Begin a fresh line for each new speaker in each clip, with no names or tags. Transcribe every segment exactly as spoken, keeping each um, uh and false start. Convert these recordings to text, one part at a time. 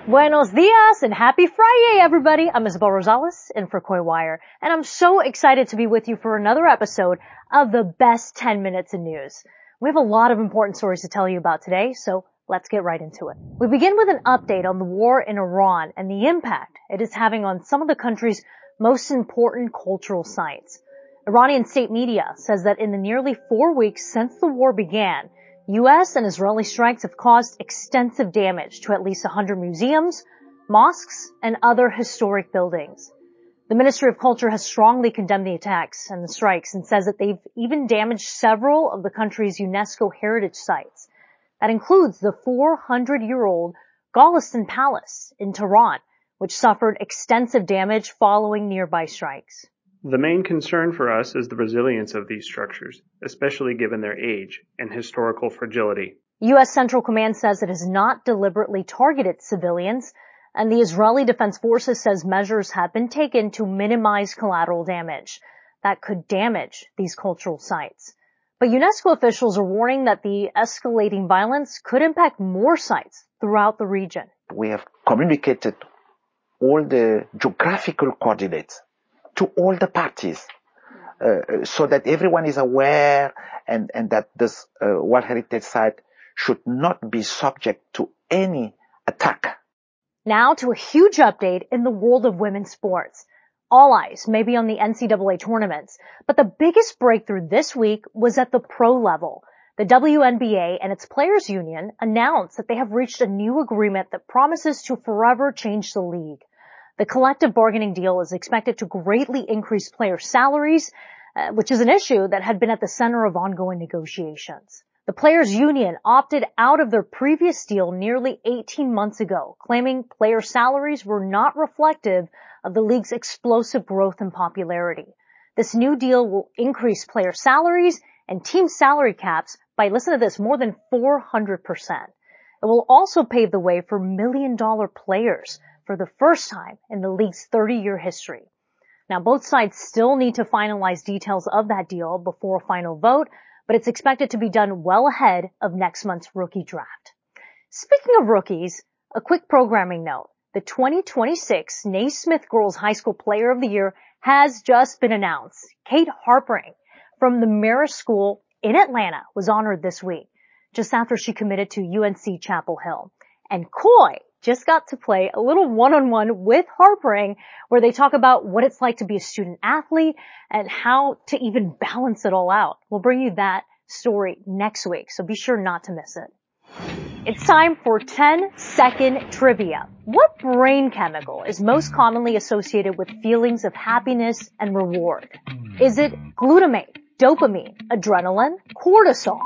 Buenos dias and happy Friday, everybody. I'm Isabel Rosales in for Coy Wire, and I'm so excited to be with you for another episode of the best ten minutes in news. We have a lot of important stories to tell you about today, so let's get right into it. We begin with an update on the war in Iran and the impact it is having on some of the country's most important cultural sites. Iranian state media says that in the nearly four weeks since the war began, U S and Israeli strikes have caused extensive damage to at least one hundred museums, mosques, and other historic buildings. The Ministry of Culture has strongly condemned the attacks and the strikes and says that they've even damaged several of the country's UNESCO heritage sites. That includes the four hundred year old Golestan Palace in Tehran, which suffered extensive damage following nearby strikes.
The main concern for us is the resilience of these structures, especially given their age and historical fragility.
U S Central Command says it has not deliberately targeted civilians, and the Israeli Defense Forces says measures have been taken to minimize collateral damage that could damage these cultural sites. But UNESCO officials are warning that the escalating violence could impact more sites throughout the region.
We have communicated all the geographical coordinates to all the parties, uh, so that everyone is aware and, and that this uh, World Heritage Site should not be subject to any attack.
Now to a huge update in the world of women's sports. All eyes may be on the N C double A tournaments, but the biggest breakthrough this week was at the pro level. The W N B A and its players union announced that they have reached a new agreement that promises to forever change the league. The collective bargaining deal is expected to greatly increase player salaries, uh, which is an issue that had been at the center of ongoing negotiations. The players union opted out of their previous deal nearly eighteen months ago, claiming player salaries were not reflective of the league's explosive growth and popularity. This new deal will increase player salaries and team salary caps by, listen to this, more than four hundred percent. It will also pave the way for million dollar players for the first time in the league's thirty year history. Now, both sides still need to finalize details of that deal before a final vote, but it's expected to be done well ahead of next month's rookie draft. Speaking of rookies, a quick programming note. The twenty twenty-six Naismith Girls High School Player of the Year has just been announced. Kate Harpering from the Marist School in Atlanta was honored this week, just after she committed to U N C Chapel Hill. And Coy just got to play a little one-on-one with Harpering where they talk about what it's like to be a student athlete and how to even balance it all out. We'll bring you that story next week, so be sure not to miss it. It's time for ten second trivia. What brain chemical is most commonly associated with feelings of happiness and reward? Is it glutamate, dopamine, adrenaline, cortisol?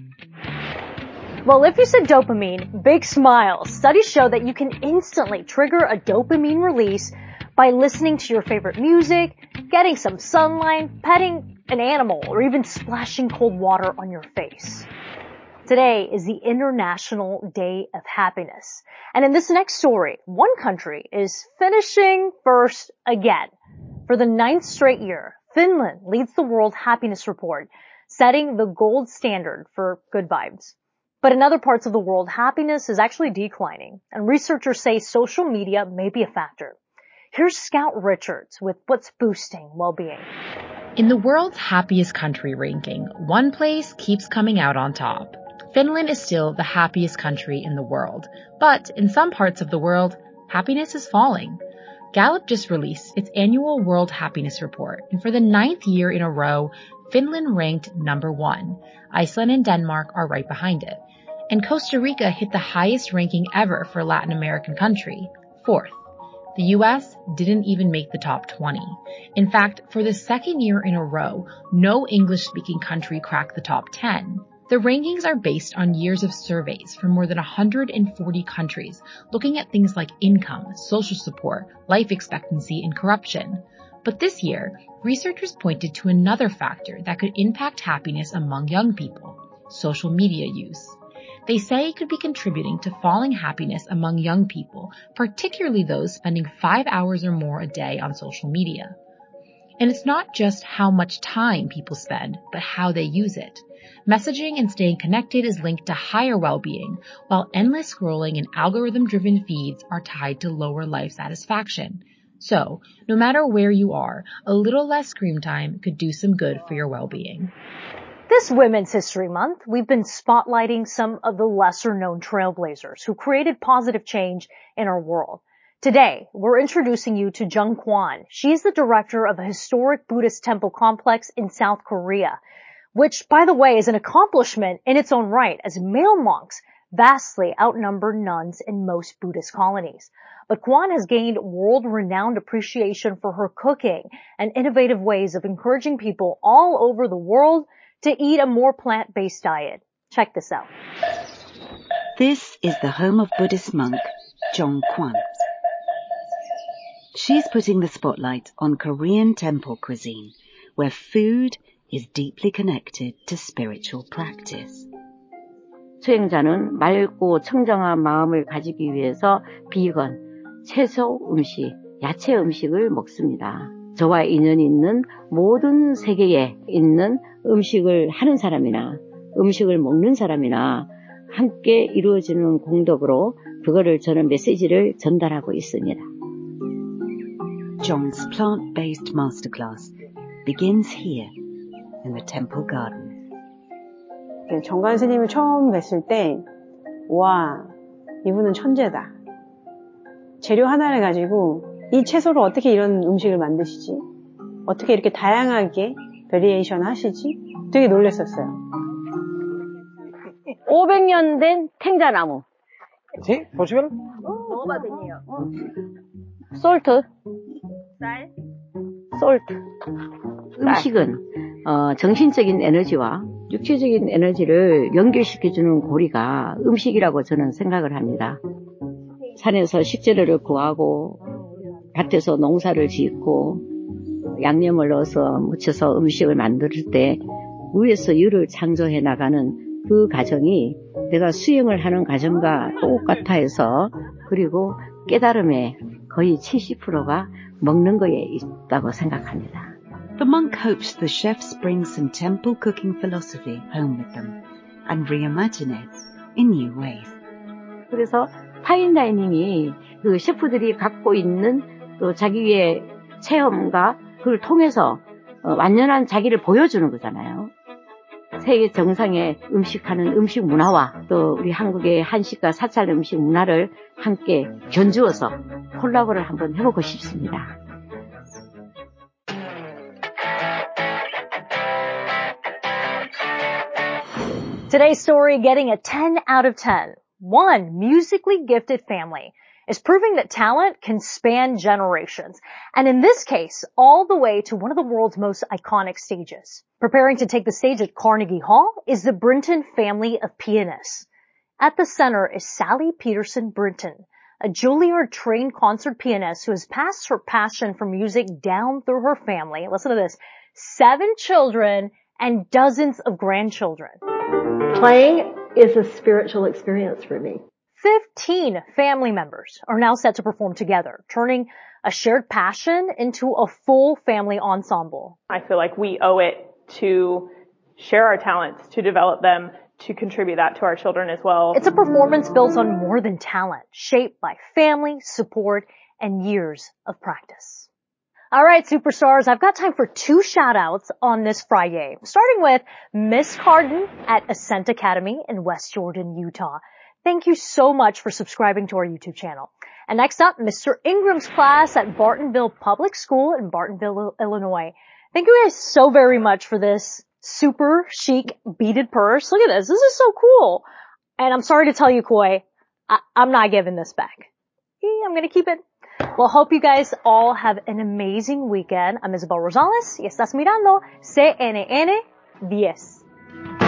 Well, if you said dopamine, big smile. Studies show that you can instantly trigger a dopamine release by listening to your favorite music, getting some sunlight, petting an animal, or even splashing cold water on your face. Today is the International Day of Happiness. And in this next story, one country is finishing first again. For the ninth straight year, Finland leads the World Happiness Report, setting the gold standard for good vibes. But in other parts of the world, happiness is actually declining, and researchers say social media may be a factor. Here's Scout Richards with what's boosting well-being.
In the world's happiest country ranking, one place keeps coming out on top. Finland is still the happiest country in the world, but in some parts of the world, happiness is falling. Gallup just released its annual World Happiness Report, and for the ninth year in a row, Finland ranked number one. Iceland and Denmark are right behind it. And Costa Rica hit the highest ranking ever for a Latin American country, fourth. The U S didn't even make the top twenty. In fact, for the second year in a row, no English-speaking country cracked the top ten. The rankings are based on years of surveys from more than one hundred forty countries, looking at things like income, social support, life expectancy, and corruption. But this year, researchers pointed to another factor that could impact happiness among young people: social media use. They say it could be contributing to falling happiness among young people, particularly those spending five hours or more a day on social media. And it's not just how much time people spend, but how they use it. Messaging and staying connected is linked to higher well-being, while endless scrolling and algorithm-driven feeds are tied to lower life satisfaction. So, no matter where you are, a little less screen time could do some good for your well-being.
This Women's History Month, we've been spotlighting some of the lesser-known trailblazers who created positive change in our world. Today, we're introducing you to Jung Kwon. She is the director of a historic Buddhist temple complex in South Korea, which, by the way, is an accomplishment in its own right, as male monks vastly outnumber nuns in most Buddhist colonies. But Kwon has gained world-renowned appreciation for her cooking and innovative ways of encouraging people all over the world to eat a more plant-based diet. Check this out.
This is the home of Buddhist monk Jung Kwon. She's putting the spotlight on Korean temple cuisine, where food is deeply connected to spiritual practice.
수행자는 맑고 청정한 마음을 가지기 위해서 비건, 채소 음식, 야채 음식을 먹습니다. 저와 인연이 있는 모든 세계에 있는 음식을 하는 사람이나 음식을 먹는 사람이나 함께 이루어지는 공덕으로 그거를 저는 메시지를 전달하고 있습니다.
Jung's plant-based masterclass begins here in the temple garden.
정관 스님을 처음 뵀을 때, 와, 이분은 천재다. 재료 하나를 가지고 이 채소로 어떻게 이런 음식을 만드시지? 어떻게 이렇게 다양하게 베리에이션 하시지? 되게 놀랐었어요.
오백 년 된 탱자나무.
Sí, posible?
먹어봤네요. 솔트. 쌀. 솔트. 음식은 어, 정신적인 에너지와 육체적인 에너지를 연결시켜주는 고리가 음식이라고 저는 생각을 합니다. 산에서 식재료를 구하고 밭에서 농사를 짓고 양념을 넣어서 묻혀서 음식을 만들 때 위에서 유를 창조해 나가는 그 과정이 내가 수행을 하는 과정과 똑같아 해서 그리고 깨달음의 거의 칠십 퍼센트가 먹는 거에 있다고 생각합니다.
The monk hopes the chefs bring some temple cooking philosophy home with them and reimagine it in new ways.
그래서 파인다이닝이 그 셰프들이 갖고 있는 또 자기의 체험과 그걸 통해서 완전한 자기를 보여주는 거잖아요. 세계 정상의 음식하는 음식 문화와 또 우리 한국의 한식과 사찰 음식 문화를 함께 견주어서 콜라보를 한번 해보고 싶습니다.
Today's story getting a ten out of ten. One musically gifted family is proving that talent can span generations, and in this case, all the way to one of the world's most iconic stages. Preparing to take the stage at Carnegie Hall is the Brinton family of pianists. At the center is Sally Peterson Brinton, a Juilliard-trained concert pianist who has passed her passion for music down through her family. Listen to this. Seven children and dozens of grandchildren.
Playing is a spiritual experience for me.
Fifteen family members are now set to perform together, turning a shared passion into a full family ensemble.
I feel like we owe it to share our talents, to develop them, to contribute that to our children as well.
It's a performance built on more than talent, shaped by family, support, and years of practice. All right, superstars, I've got time for two shout-outs on this Friday, starting with Miss Carden at Ascent Academy in West Jordan, Utah. Thank you so much for subscribing to our YouTube channel. And next up, Mister Ingram's class at Bartonville Public School in Bartonville, Illinois. Thank you guys so very much for this super chic beaded purse. Look at this. This is so cool. And I'm sorry to tell you, Koi, I- I'm not giving this back. I'm going to keep it. Well, hope you guys all have an amazing weekend. I'm Isabel Rosales y estás mirando C N N diez.